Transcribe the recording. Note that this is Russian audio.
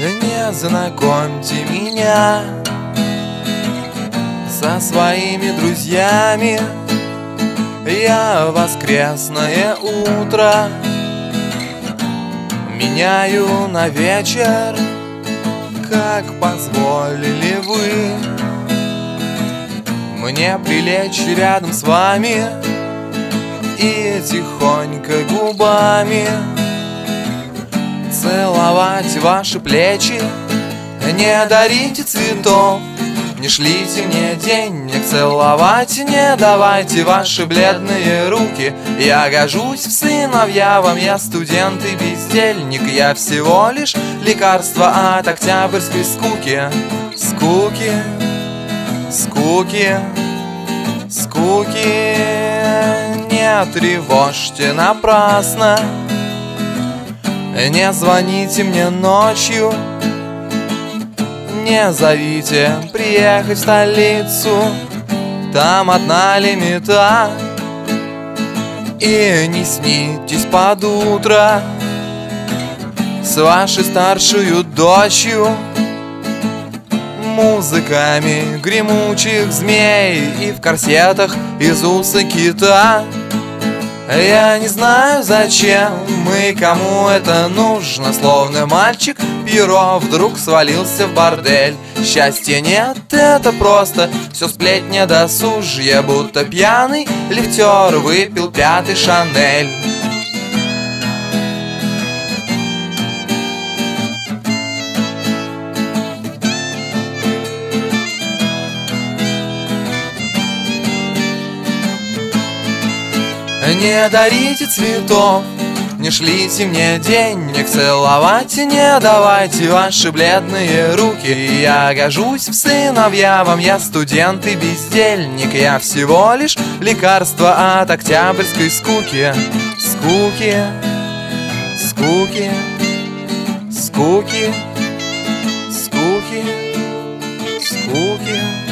Не знакомьте меня со своими друзьями. Я воскресное утро меняю на вечер, как позволили вы мне прилечь рядом с вами и тихонько губами целовать ваши плечи. Не дарите цветов, не шлите мне денег, целовать не давайте ваши бледные руки. Я гожусь в сыновья вам, я студент и бездельник. Я всего лишь лекарство от октябрьской скуки. Скуки, скуки, скуки. Не тревожьте напрасно, не звоните мне ночью, не зовите приехать в столицу, там одна лимита. И не снитесь под утро с вашей старшей дочью музыками гремучих змей и в корсетах из уса кита. Я не знаю зачем и кому это нужно, словно мальчик Пьеро вдруг свалился в бордель. Счастья нет, это просто все сплетня досужья, будто пьяный лифтер выпил 5-й Шанель. Не дарите цветов, не шлите мне денег, целовать не давайте ваши бледные руки. Я гожусь в сыновья вам, я студент и бездельник. Я всего лишь лекарство от октябрьской скуки. Скуки, скуки, скуки, скуки, скуки.